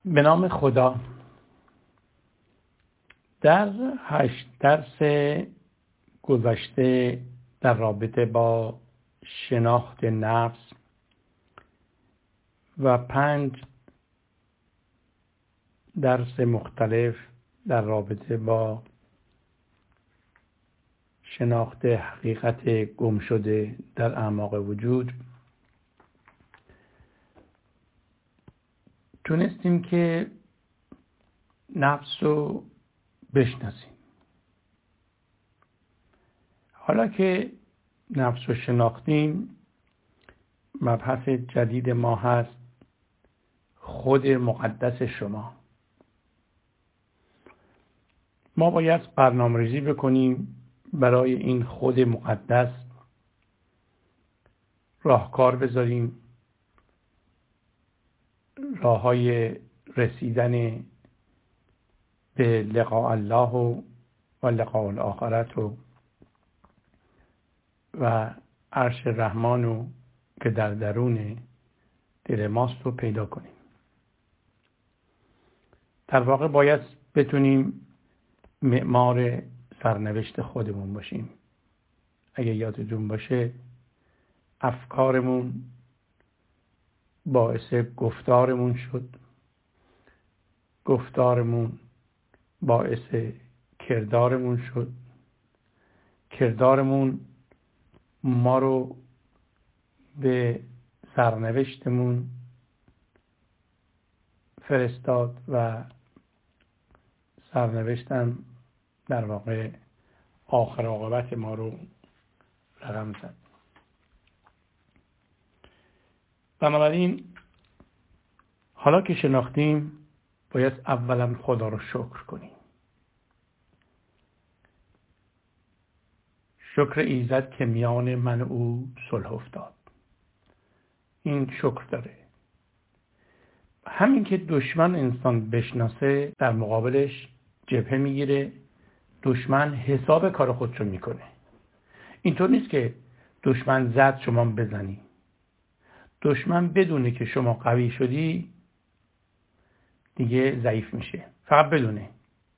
به نام خدا. در 8 درس گذشته در رابطه با شناخت نفس و 5 درس مختلف در رابطه با شناخت حقیقت گم شده در اعماق وجود تونستیم که نفس رو بشناسیم. حالا که نفس رو شناختیم، مبحث جدید ما هست خود مقدس شما. ما باید برنامه‌ریزی بکنیم برای این خود مقدس، راهکار بذاریم، راه‌های رسیدن به لقاء الله و لقاء الآخرت و عرش رحمان که در درون دل ماست رو پیدا کنیم. در واقع باید بتونیم معمار سرنوشت خودمون باشیم. اگه یادتون باشه، افکارمون باعث گفتارمون شد، گفتارمون باعث کردارمون شد، کردارمون ما رو به سرنوشتمون فرستاد و سرنوشتم در واقع آخر عاقبت ما رو رقم زد. بنابراین حالا که شناختیم، باید اولا خدا رو شکر کنیم. شکر ایزد که میان من و او صلح افتاد. این شکر داره. همین که دشمن انسان بشناسه، در مقابلش جبهه میگیره، دشمن حساب کار خودشو میکنه. اینطور نیست که دشمن زد شما بزنی. دشمن بدونه که شما قوی شدی دیگه ضعیف میشه. فقط بدونه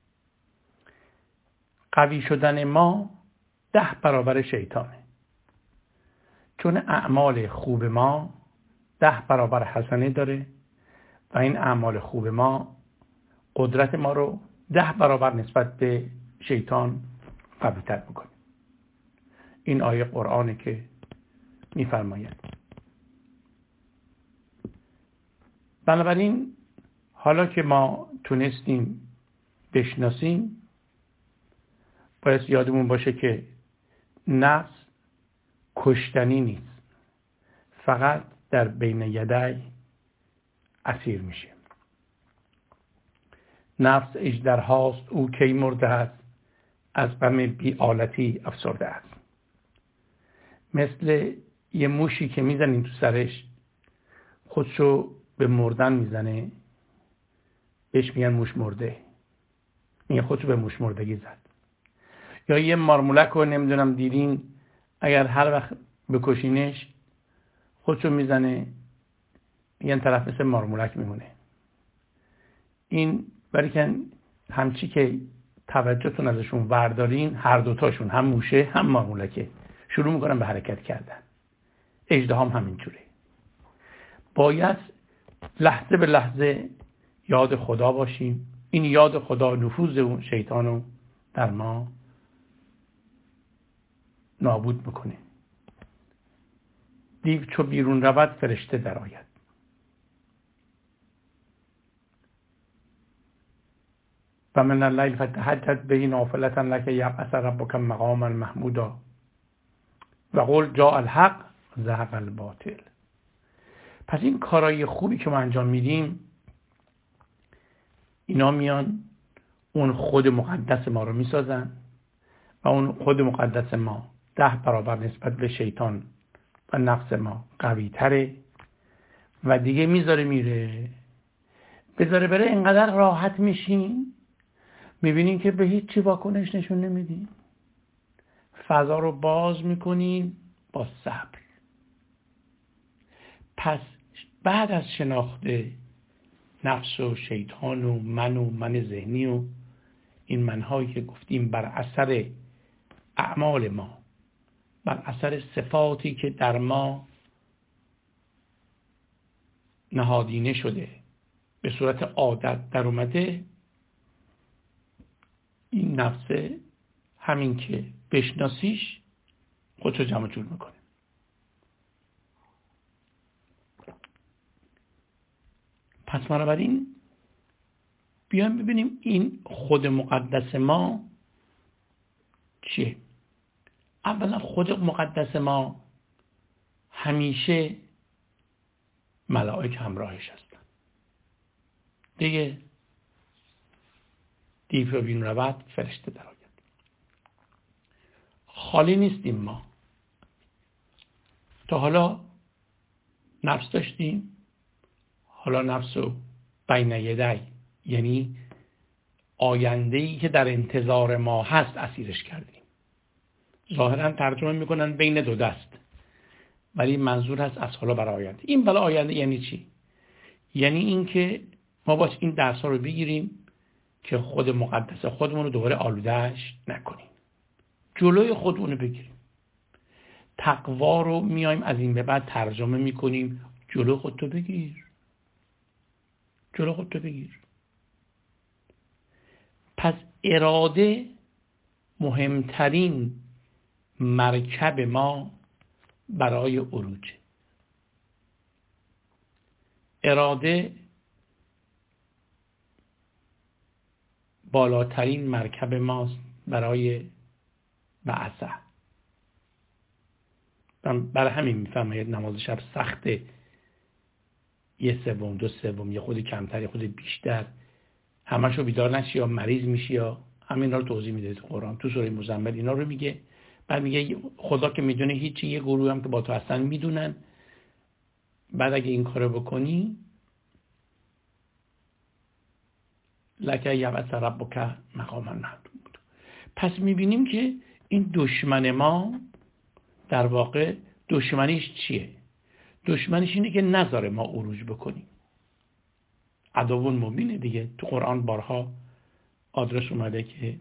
قوی شدن ما 10 برابر شیطانه، چون اعمال خوب ما 10 برابر حسنه داره و این اعمال خوب ما قدرت ما رو 10 برابر نسبت به شیطان قوی تر میکنه. این آیه قرآنه که میفرماید. بنابراین حالا که ما تونستیم بشناسیم، باید یادمون باشه که نفس کشتنی نیست، فقط در بین یدی اسیر میشه. نفس اژدرهاست، او کی مرده است، از غم بی‌آلتی افسرده است. مثل یه موشی که میزنین تو سرش، خودشو به مردن میزنه، بهش میگن موش مرده، میگه خودشو به موش مردگی زد. یا یه مارمولک رو نمیدونم دیدین، اگر هر وقت بکشینش خودشو میزنه، میگن طرف مثل مارمولک میمونه. این برای که همچی که توجهتون ازشون وردارین، هر دوتاشون، هم موشه هم مارمولکه، شروع میکنن به حرکت کردن. اژدها هم همینجوره. باید لحظه به لحظه یاد خدا باشیم. این یاد خدا نفوذ اون شیطانو در ما نابود میکنه. دیو چو بیرون رود فرشته در آید. و من اللیل فتهجد به نافلة لک یبعث ربک مقاما محمودا و قل جاء الحق زهق الباطل. پس این کارهای خوبی که ما انجام میدیم، اینا میان اون خود مقدس ما رو میسازن و اون خود مقدس ما 10 برابر نسبت به شیطان و نفس ما قوی تره و دیگه میذاره میره. بذاره بره، اینقدر راحت میشین، میبینین که به هیچ چی واکنش نشون نمیدین. فضا رو باز میکنین با صبر. پس بعد از شناخت نفس و شیطان و من ذهنی و این منهایی که گفتیم بر اثر اعمال ما، بر اثر صفاتی که در ما نهادینه شده، به صورت عادت در اومده، این نفس همین که بشناسیش خودشو جمع جور میکنه. پس بنابراین بیایم ببینیم این خود مقدس ما چیه. اولا خود مقدس ما همیشه ملائک همراهش هستن. دیگه دیو و بین رود فرشته در آید. خالی نیستیم ما. تا حالا نفس داشتیم، حالا نفس رو بین یدی، یعنی آینده‌ای که در انتظار ما هست اسیرش کردیم. ظاهرا ترجمه میکنن بین دو دست، ولی منظور هست از حالا برای آینده. این برای آینده یعنی چی؟ یعنی این که ما باید این درس ها رو بگیریم که خود مقدس خودمون رو دوباره آلودهش نکنیم، جلوی خودمون رو بگیریم. تقوا رو میایم از این به بعد ترجمه میکنیم جلو خودتو بگیر، جلو خودتو بگیر. پس اراده مهمترین مرکب ما برای عروج. اراده بالاترین مرکب ماست برای بعثه. برای همین میفهمید نماز شب سخته، 1/3 2/3 یه خود کمتر یه خود بیشتر، همشو بیدار نشی یا مریض میشی یا همین رو توضیح میده تو قرآن. تو سوره مزمل اینا رو میگه. بعد میگه خدا که میدونه هیچی، یه گروه هم که با تو هستن میدونن. بعد اگه این کارو بکنی لکه یبعث ربک مقاما محمود. پس میبینیم که این دشمن ما در واقع دشمنیش چیه؟ دشمنیش اینه که نذاره ما عروج بکنیم. عدو مبینه دیگه. تو قرآن بارها آدرس اومده که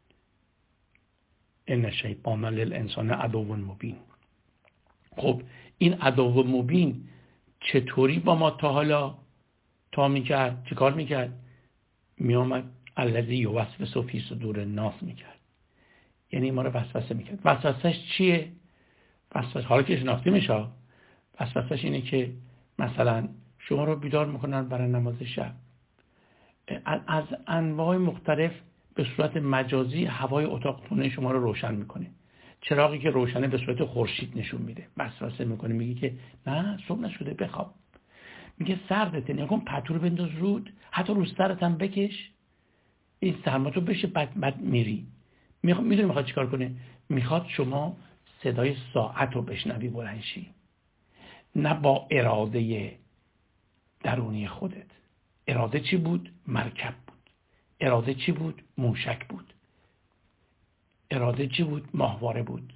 ان الشیطان للانسان عدو مبین. خب این عدو مبین چطوری با ما تا حالا میکرد؟ چیکار میکرد؟ میامد الذی یوسوس فی صدور الناس میکرد، یعنی ما رو وسوسه میکرد. وسوسهش چیه؟ وسوسه حالا که شناخته میشه، وسوسهش اینه که مثلا شما رو بیدار میکنن برای نماز شب، از انواع مختلف به صورت مجازی هوای اتاق خونه شما رو روشن میکنه. چراغی که روشنه به صورت خورشید نشون میده، وسوسه میکنه، میگه که نه صبح نشده بخواب، میگه سردته نکن پتو رو بنداز رود، حتی رو سرت هم بکش این سرماتو بشه، بعد میری. میدونی میخواد چیکار کنه؟ میخواد شما صدای ساعت رو بشنوی بلند شی، نه با اراده درونی خودت. اراده چی بود؟ مرکب بود. اراده چی بود؟ موشک بود. اراده چی بود؟ ماهواره بود.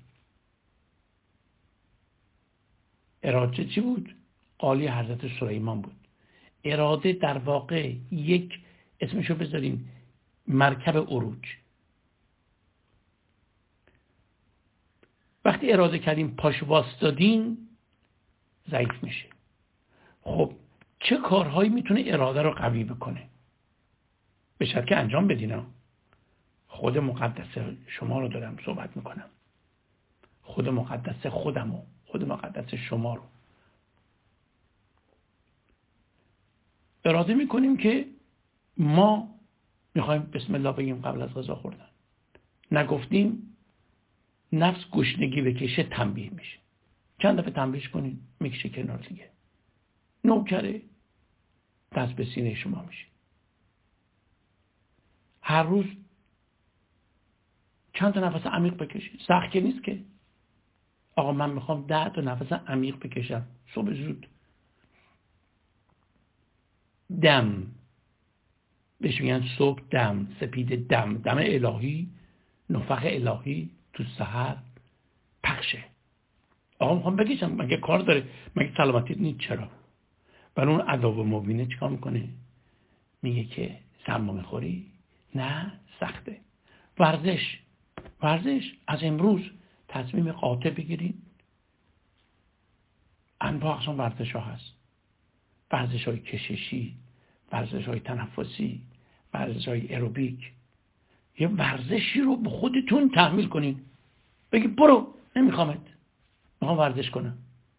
اراده چی بود؟ قالی حضرت سلیمان بود. اراده در واقع یک اسمشو بذاریم مرکب عروج. وقتی اراده کردیم پاش واستادین ضعیف میشه. خب چه کارهایی میتونه اراده رو قوی بکنه؟ به شرط که انجام بدین. خود مقدس شما رو دارم صحبت میکنم، خود مقدس خودمو، خود مقدس شما رو. اراده میکنیم که ما میخوایم بسم الله بگیم قبل از غذا خوردن، نگفتیم نفس گشنگی بکشه تنبیه میشه. چند دفعه تنبیهش کنین میکشه کنار دیگه، نوکره دست به سینه شما میشه. هر روز چند تا نفس عمیق بکشید. سخت که نیست که. آقا من میخوام 10 تا نفس عمیق بکشم صبح زود. دم بهش میگن صبح دم، سپید دم، دم الهی، نفخ الهی تو سحر پخشه. آقا میخوام بکشم، مگه کار داره؟ مگه سلامتی نیست؟ چرا؟ ولی اون عدو مبینه چیکار میکنه؟ میگه که سرما میخوری؟ نه، سخته. ورزش از امروز تصمیم قاطع بگیرین. انواع اقسام ورزش ها هست. ورزش های کششی، ورزش های تنفسی، ورزش های اروبیک. یه ورزشی رو به خودتون تحمیل کنین. بگی برو، نمیخوامت، میخوام ورزش کنم.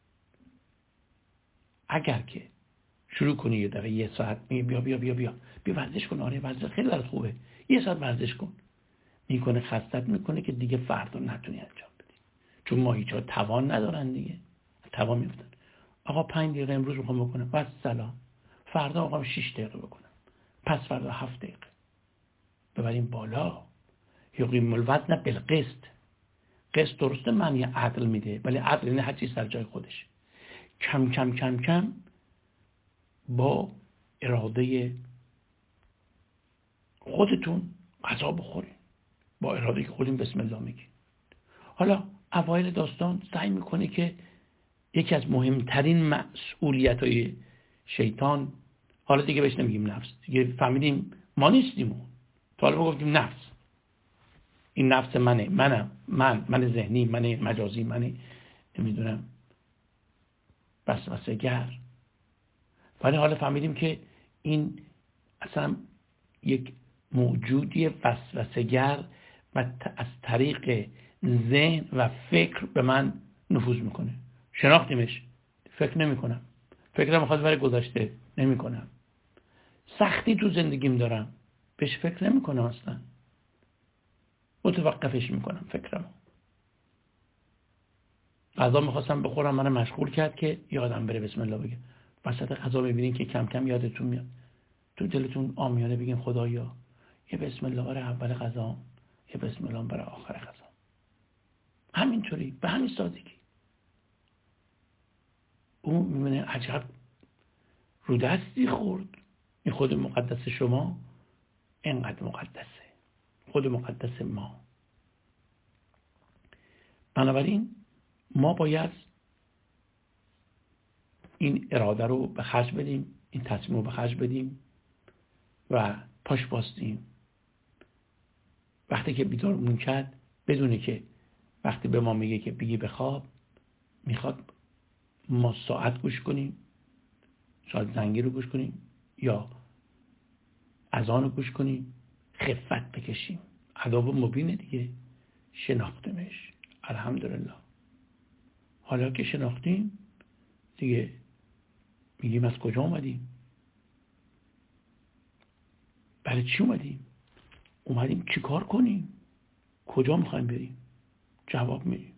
اگر که شروع کنی یه دقیقه، یه ساعت، میگه بیا ورزش کن. آره ورزش خیلی برات خوبه، یه ساعت ورزش کن. میکنه خستت میکنه که دیگه فردا نتونی انجام بدی، چون ماهیچه‌ها توان ندارن دیگه، توان میفتن. آقا 5 دقیقه امروز میخوام بکنم، بس سلام. فردا میخوام 6 دقیقه بکنم، پس فردا 7 دقیقه. ببریم بالا. یقیم الوزن بالقسط. قسط درسته معنی عدل میده، ولی عدل یعنی هر چیز در جای خودش. کم کم کم کم با اراده خودتون غذا بخورین، با اراده خودتون بسم الله میگین. حالا اوایل داستان سعی میکنه که یکی از مهمترین مسئولیت‌های شیطان، حالا دیگه بهش نمیگیم نفس، دیگه فهمیدیم ما نیستیم، تا حالا گفتیم نفس. این نفس من ذهنی، من مجازی، من نمیدونم وسوسه‌گر. ولی حالا فهمیدیم که این اصلا یک موجودی وسوسه‌گر و از طریق ذهن و فکر به من نفوذ میکنه. شناختیمش، فکر نمیکنم، فکرم میخواد برای گذشته نمیکنم. سختی تو زندگیم دارم، بهش فکر نمیکنم، اصلا متوقفش میکنم فکرمو. غذا میخواستم بخورم، من مشغول کرد که یادم بره بسم الله بگم. وسط غذا ببینین که کم کم یادتون میاد، تو دلتون عامیانه بگین خدایا یه بسم الله برای اول غذا، یه بسم الله برای آخر غذا. همینطوری، به همین سادگی. اون میبینه عجب رو دستی خورد. این خود مقدس شما اینقدر مقدسه، خود مقدس ما. بنابراین ما باید این اراده رو به خرج بدیم، این تصمیم رو به خرج بدیم و پاش باستیم. وقتی که بیدارمون کرد بدونه که وقتی به ما میگه که بگی بخواب، میخواد ما ساعت گوش کنیم، شاید زنگی رو گوش کنیم یا اذان رو گوش کنیم، خفت بکشیم. عذاب مبینه دیگه، شناختمش، الحمدلله. حالا که شناختیم دیگه میگیم از کجا اومدیم، برای چی اومدیم چی کار کنیم، کجا میخوایم بریم. جواب میدیم،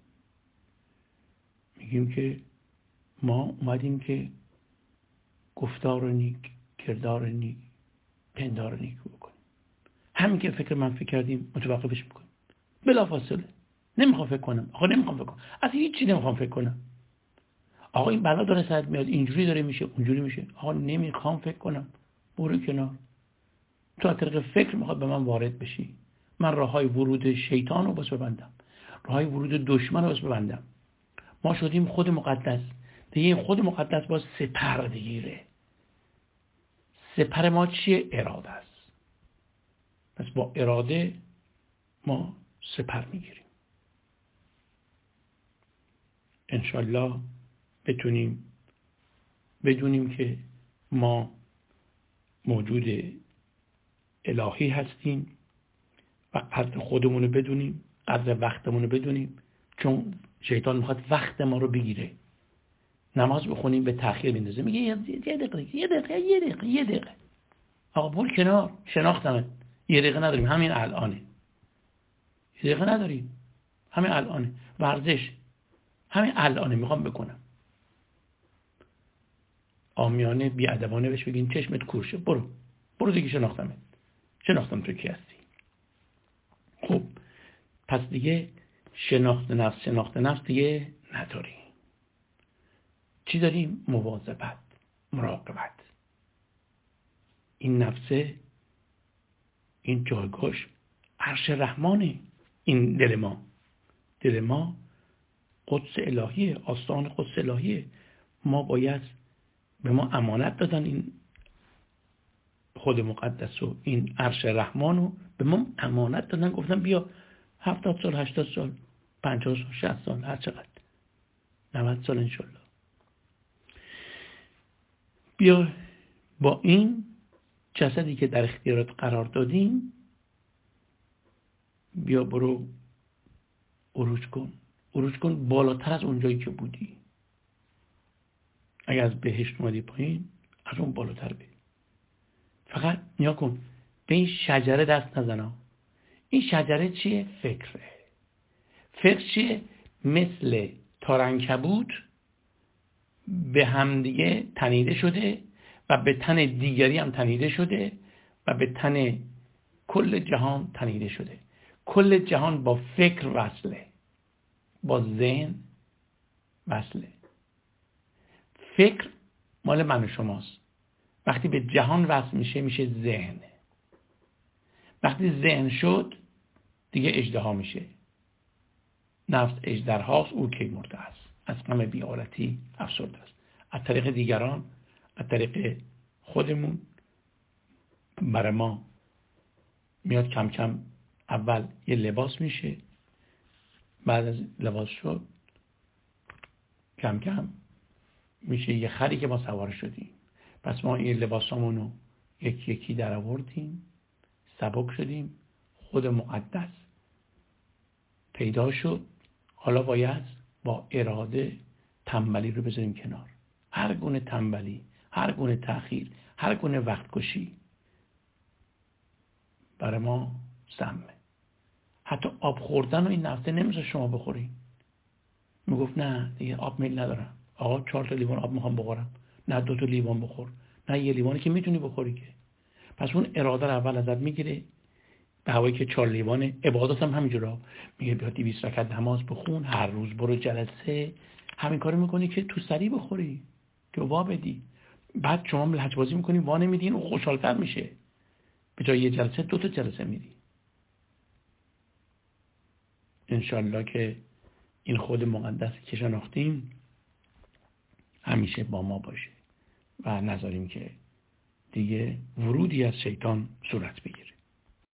میگیم که ما اومدیم که گفتار نیک، کردار نیک، پندار نیک بکنیم. همین که فکر منفی کردیم متوقفش میکنیم بلافاصله. نمیخوام فکر کنم، آقا نمیخوام فکر کنم، اصلا هیچی نمیخوام فکر کنم. آقا این بلا داره سرت میاد، اینجوری داره میشه، اونجوری میشه، آقا نمیخوام فکر کنم، برو کنار. تو از طریق فکر میخواد به من وارد بشی، من راههای ورود شیطان رو بس ببندم، راههای ورود دشمن رو بس ببندم. ما شدیم خود مقدس دیگه. خود مقدس باز سپر بگیره. سپر ما چیه؟ اراده است. پس با اراده ما سپر میگیریم. انشالله بتونیم بدونیم که ما موجود الهی هستیم و قدر خودمون رو بدونیم، قدر وقتمون رو بدونیم، چون شیطان میخواد وقت ما رو بگیره. نماز بخونیم به تأخیر میندازه، میگه یه دقیقه. آقا برو کنار، شناختمت. یه دقیقه نداریم، همین الانه. یه دقیقه نداریم، همین الانه. ورزش همین الانه میخوام بکنم. عامیانه بی‌ادبانه بهش بگین چشمت کورشه، برو دیگه، شناختم تو کی هستی. خب پس دیگه شناخت نفس دیگه نداریم. چی داریم؟ مواظبت، مراقبت. این نفسه، این جایگاهش عرش رحمانه. این دل ما قدس الهیه، آستان قدس الهیه. ما باید، به ما امانت دادن این خود مقدس و این عرش رحمان رو به ما امانت دادن، گفتن بیا 70 سال 80 سال 50 سال 60 سال هر چقدر 90 سال انشالله بیا با این جسدی که در اختیارات قرار دادیم بیا برو عروج کن بالاتر از اونجایی که بودی. اگر از بهشت اومدی پایین از اون بالاتر بری. فقط نیا کن به این شجره دست نزنا. این شجره چیه؟ فکره. فکر چیه؟ مثل تارعنکبوت به همدیگه تنیده شده و به تن دیگری هم تنیده شده و به تن کل جهان تنیده شده. کل جهان با فکر وصله، با ذهن وصله. فکر مال من و شماست. وقتی به جهان وصل میشه ذهن. وقتی ذهن شد دیگه اژدها میشه. نفس اژدرهاست، او کی مرده است، از غم بی‌آلتی افسرده است. از طریق دیگران، از طریق خودمون برای ما میاد کم کم. اول یه لباس میشه، بعد از لباس شد کم کم میشه یه خری که ما سوار شدیم. پس ما این لباسامونو یکی یکی در آوردیم، سبک شدیم، خود مقدس پیدا شد. حالا باید با اراده تنبلی رو بذاریم کنار. هر گونه تنبلی، هر گونه تأخیر، هر گونه وقت کشی برای ما سمه. حتی آب خوردن و این نفته نمیشه شما بخوری. میگفت نه دیگه آب میل ندارم. آقا 4 تا لیوان آب میخوام بخورم. نه 2 تا لیوان بخور. نه یه لیوانی که میتونی بخوری که. پس اون اراده رو اول ازت میگیره. به هوایی که 4 لیوانه. عبادت هم همینجورا میگه بیا 200 رکعت نماز بخون، هر روز برو جلسه. همین کارو میکنی که تو سری بخوری، که وا بدی. بعد شما لجبازی میکنی وا نمیدین، اون خوشحال‌تر میشه. به جای یه جلسه 2 تا جلسه میری. انشالله که این خود مقدس که شناختیم همیشه با ما باشه و نذاریم که دیگه ورودی از شیطان صورت بگیره.